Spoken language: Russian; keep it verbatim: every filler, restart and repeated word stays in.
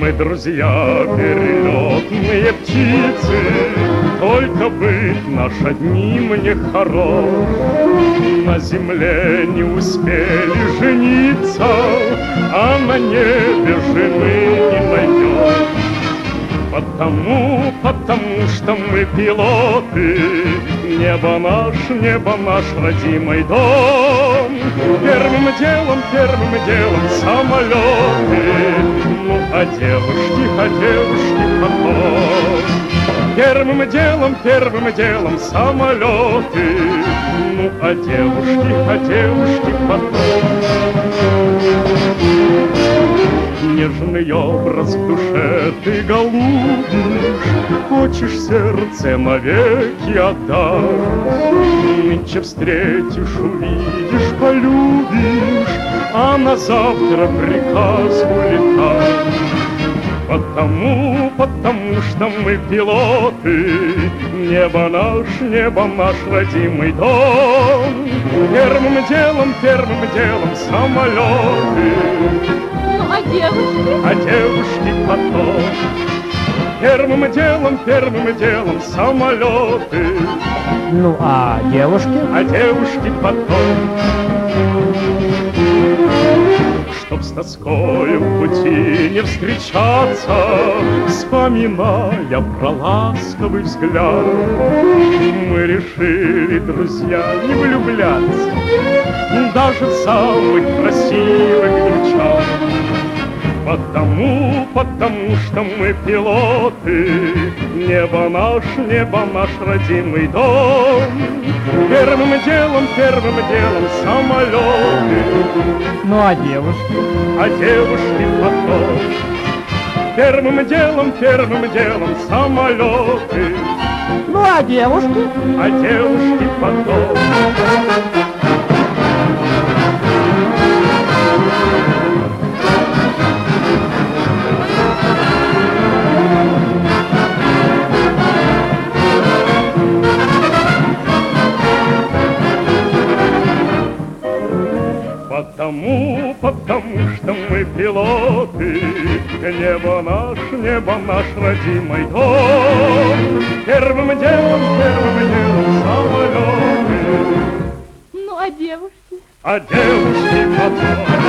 Мы друзья, перелетные птицы, только быть наш одним не хорош. На земле не успели жениться, а на небе жены не найдем. Потому, потому что мы пилоты, небо наш, небо наш родимый дом. Первым делом, первым делом самолеты, ну а девушки, а девушки потом. Первым делом, первым делом самолеты, ну а девушки, а девушки потом. Нежный образ в душе ты голубишь, хочешь сердце навеки отдать. Нынче встретишь, увидишь, полюбишь, а на завтра приказ улетать. Потому, потому что мы пилоты, небо наш, небо наш родимый дом. Первым делом, первым делом самолеты, а девушки? А девушки потом. Первым делом, первым делом самолеты, Ну, а девушки? А девушки потом. Чтоб с тоскою в пути не встречаться, вспоминая про ласковый взгляд, мы решили, друзья, не влюбляться даже в самых красивых девчат. Потому, потому что мы пилоты, небо наш, небо наш родимый дом. Первым делом, первым делом самолеты, Ну, а девушки? А девушки потом. Первым делом, первым делом самолеты, Ну, а девушки? А девушки потом. Потому, потому что мы пилоты, небо наш, небо наш родимый дом. Первым делом, первым делом самолеты, Ну, а девушки? А девушки потом.